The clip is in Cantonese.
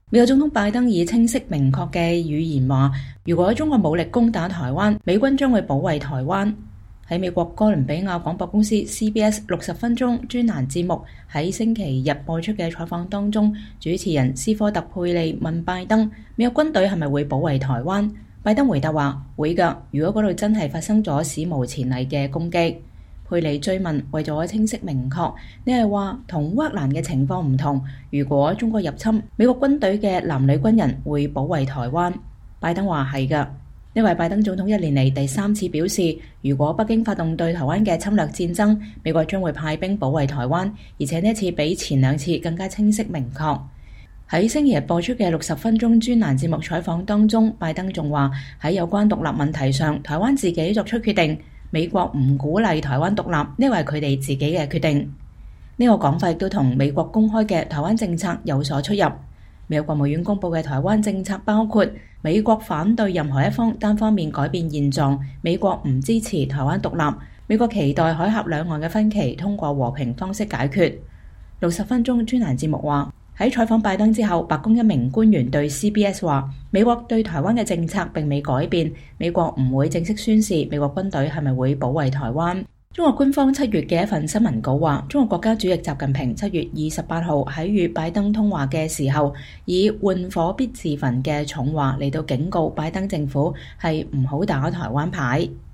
美國總統拜登以清晰明確嘅語言話，如果中國武力攻打台灣，美軍將會保衛台灣。喺美國哥倫比亞廣播公司 CBS 60分鐘專欄節目喺星期日播出嘅採訪當中，主持人斯科特佩利問拜登，美國軍隊係咪會保衛台灣？拜登回答話會㗎，如果嗰度真係發生咗史無前例嘅攻擊。佩利追問，為咗清晰明確，你係話同烏克蘭嘅情況唔同，如果中國入侵，美國軍隊嘅男女軍人會保衛台灣？拜登話係㗎，呢位拜登總統1年嚟第3次表示，如果北京發動對台灣嘅侵略戰爭，美國將會派兵保衛台灣，而且呢一次比前2次更加清晰明確。喺星期日播出嘅60分鐘專欄節目採訪當中，拜登仲話喺有關獨立問題上，台灣自己作出決定。美國唔鼓勵台灣獨立，呢個係佢哋自己嘅決定。呢個講法亦都同美國公開嘅台灣政策有所出入。美國國務院公布嘅台灣政策包括：美國反對任何一方單方面改變現狀，美國唔支持台灣獨立，美國期待海峽兩岸嘅分歧通過和平方式解決。60分鐘專欄節目話，喺採訪拜登之後，白宮一名官員對 CBS 話，美國對台灣嘅政策並未改變，美國唔會正式宣示美國軍隊係咪會保衛台灣。中國官方7月嘅一份新聞稿話，中國國家主席習近平7月28號喺與拜登通話嘅時候，以玩火必自焚嘅重話嚟到警告拜登政府係唔好打台灣牌。